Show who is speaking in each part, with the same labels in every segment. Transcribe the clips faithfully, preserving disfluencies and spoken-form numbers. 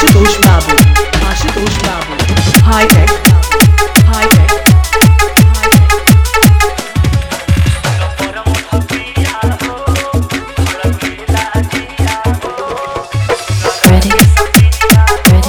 Speaker 1: Ashutosh Babu, Ashutosh Babu, high tech, high tech, high tech.
Speaker 2: Ready, ready.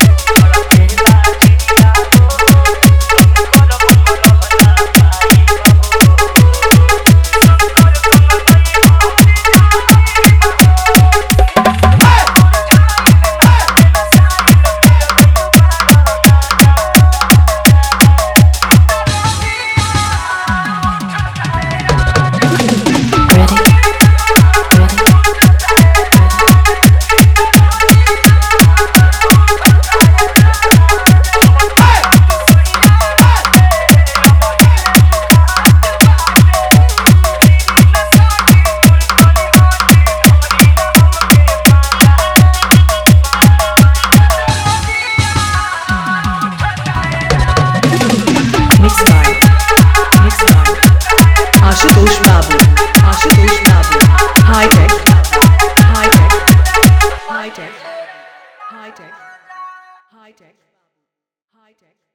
Speaker 1: Mixed by, mixed by Ashutosh Babu, Ashutosh Babu, high tech, high tech, high tech, high tech, high tech, high take.